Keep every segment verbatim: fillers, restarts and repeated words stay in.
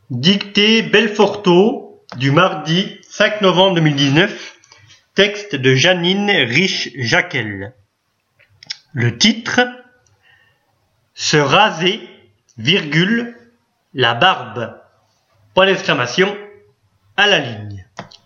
Dictée Belforto du mardi cinq novembre deux mille dix-neuf, texte de Janine Riche-Jacquel. Le titre: Se raser, virgule, la barbe, point d'exclamation, à la ligne.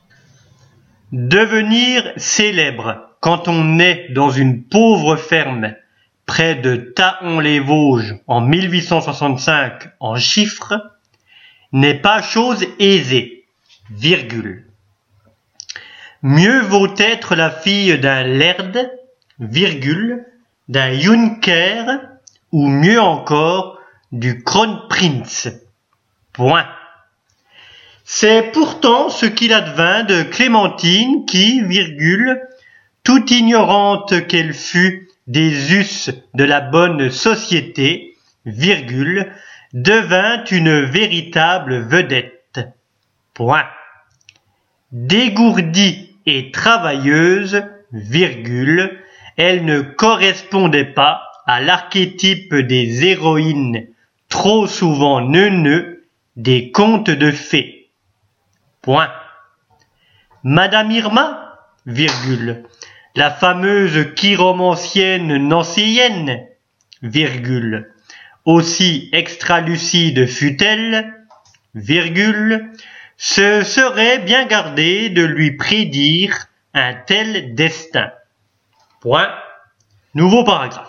Devenir célèbre quand on est dans une pauvre ferme près de Thaon-les-Vosges en mille huit cent soixante-cinq en chiffres n'est pas chose aisée, virgule. Mieux vaut être la fille d'un laird, virgule, d'un Junker, ou mieux encore, du Kronprinz. Point. C'est pourtant ce qu'il advint de Clémentine qui, virgule, toute ignorante qu'elle fût des us de la bonne société, virgule, devint une véritable vedette. Point. Dégourdie et travailleuse, virgule, elle ne correspondait pas à l'archétype des héroïnes trop souvent neuneux des contes de fées. Point. Madame Irma, virgule, la fameuse chiromancienne nancéienne, virgule, aussi extralucide fût-elle, virgule, se serait bien gardé de lui prédire un tel destin. Point. Nouveau paragraphe.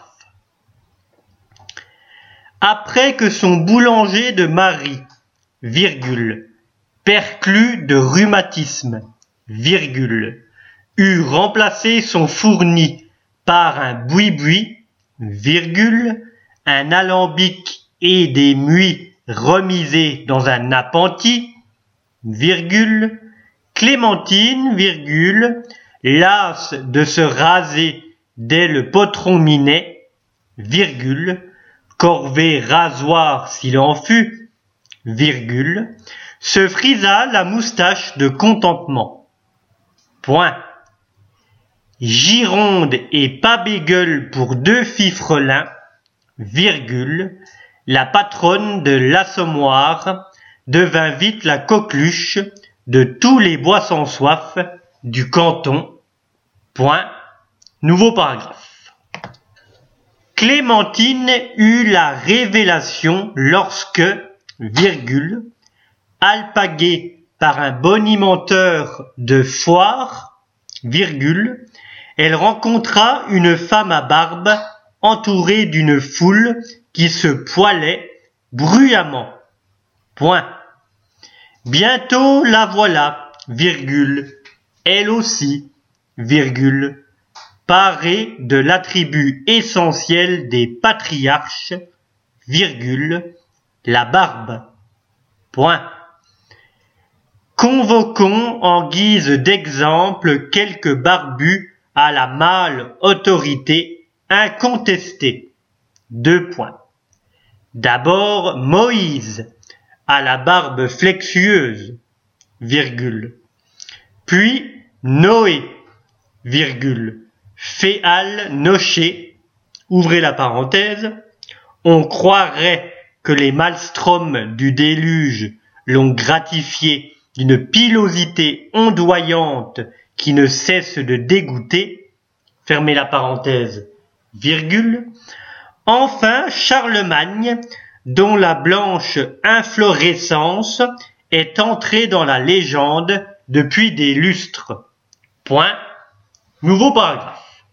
Après que son boulanger de mari, virgule, perclus de rhumatisme, virgule, eut remplacé son fourni par un boui-boui, virgule, un alambic et des muids remisés dans un appentis, virgule, Clémentine, virgule, lasse de se raser dès le potron minet, virgule, corvée rasoir s'il en fut, virgule, se frisa la moustache de contentement. Point. Gironde et pas bégueule pour deux fifrelins, virgule, la patronne de l'Assommoir devint vite la coqueluche de tous les bois sans soif du canton. Point. Nouveau paragraphe. Clémentine eut la révélation lorsque, virgule, alpaguée par un bonimenteur de foire, virgule, elle rencontra une femme à barbe entourée d'une foule qui se poilait bruyamment. Point. Bientôt la voilà, virgule, elle aussi, virgule, parée de l'attribut essentiel des patriarches, virgule, la barbe. Point. Convoquons en guise d'exemple quelques barbus à la mâle autorité incontestée. Deux points. D'abord Moïse, à la barbe flexueuse, virgule. Puis Noé, virgule, féal noché, ouvrez la parenthèse, on croirait que les maelstroms du déluge l'ont gratifié d'une pilosité ondoyante qui ne cesse de dégoûter, fermez la parenthèse, virgule. Enfin Charlemagne, dont la blanche inflorescence est entrée dans la légende depuis des lustres. Point. Nouveau paragraphe.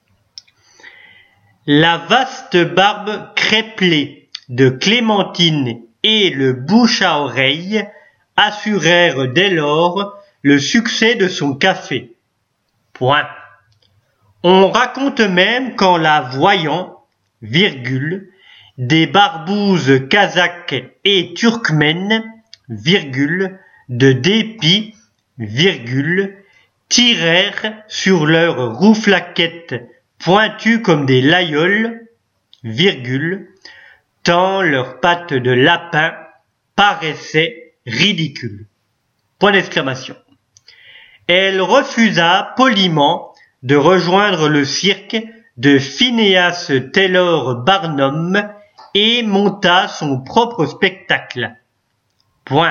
La vaste barbe crêpelée de Clémentine et le bouche à oreille assurèrent dès lors le succès de son café. Point. On raconte même qu'en la voyant, virgule, des barbouzes kazakhs et turkmènes, virgule, de dépit, virgule, tirèrent sur leurs rouflaquettes pointues comme des laïoles, virgule, tant leurs pattes de lapin paraissaient ridicules. Point d'exclamation. Elle refusa poliment de rejoindre le cirque de Phineas Taylor Barnum et monta son propre spectacle. point.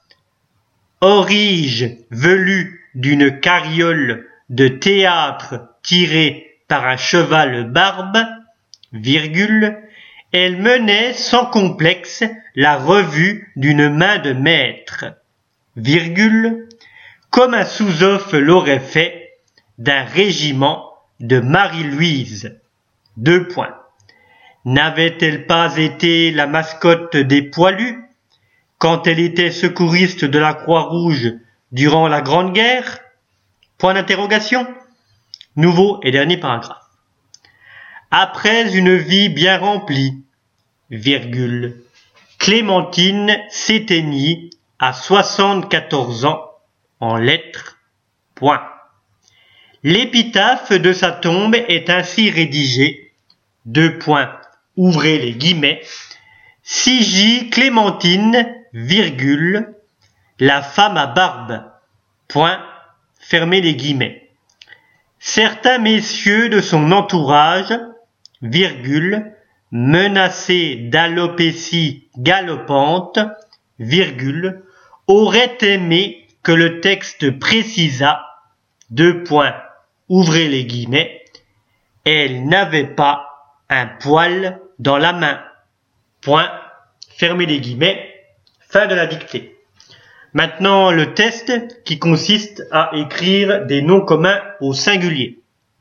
Orige velue d'une carriole de théâtre tirée par un cheval barbe, virgule, elle menait sans complexe la revue d'une main de maître, virgule, comme un sous-off l'aurait fait d'un régiment de Marie-Louise, deux points. N'avait-elle pas été la mascotte des poilus quand elle était secouriste de la Croix-Rouge durant la Grande Guerre? Point d'interrogation. Nouveau et dernier paragraphe. Après une vie bien remplie, virgule, Clémentine s'éteignit à soixante-quatorze ans en lettres, point. L'épitaphe de sa tombe est ainsi rédigée, deux points, ouvrez les guillemets, Sigie Clémentine, virgule, la femme à barbe, point, fermez les guillemets. Certains messieurs de son entourage, virgule, menacés d'alopécie galopante, virgule, auraient aimé que le texte précisât, deux points, ouvrez les guillemets, elle n'avait pas un poil dans la main, point, fermez les guillemets, fin de la dictée. Maintenant, le test qui consiste à écrire des noms communs au singulier.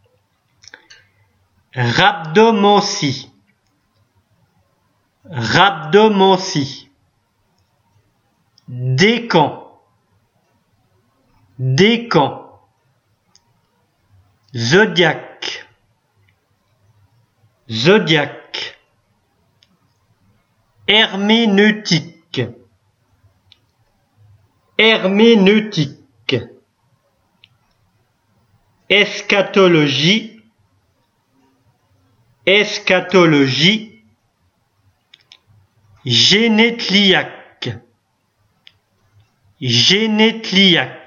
Rhabdomancie, rhabdomancie. Décan, décan. Zodiaque, zodiaque. Herméneutique, herméneutique. Eschatologie, eschatologie. Génétliaque, génétliaque.